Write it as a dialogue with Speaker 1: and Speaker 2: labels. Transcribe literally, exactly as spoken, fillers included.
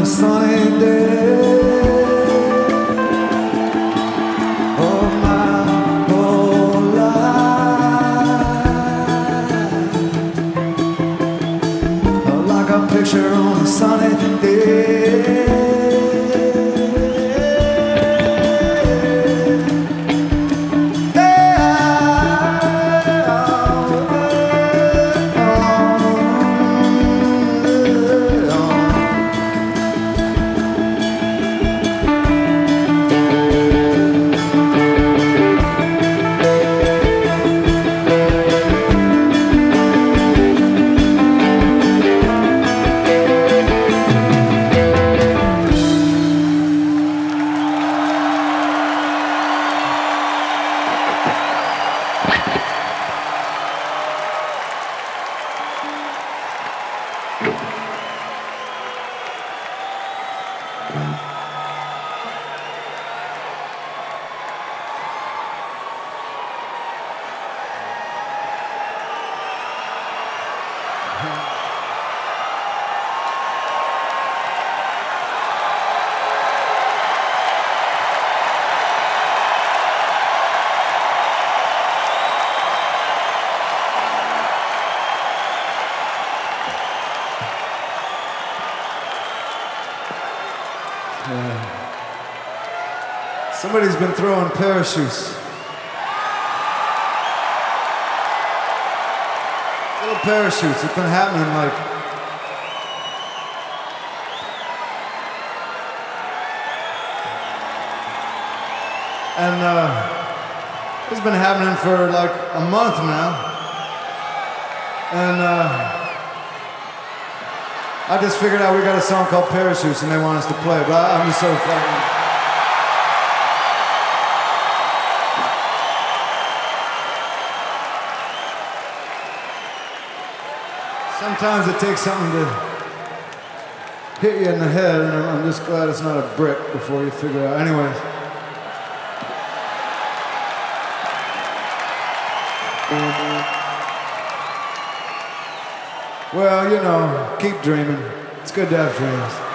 Speaker 1: a sunny day. Oh, my whole life, like a picture on a sunny day. Somebody's been throwing parachutes. Little parachutes. It's been happening like and uh, it's been happening for like a month now. And uh, I just figured out we got a song called Parachutes and they want us to play it, but I'm just so fucking. Sometimes it takes something to hit you in the head, and I'm just glad it's not a brick before you figure it out. Anyways. Well, you know, keep dreaming. It's good to have dreams.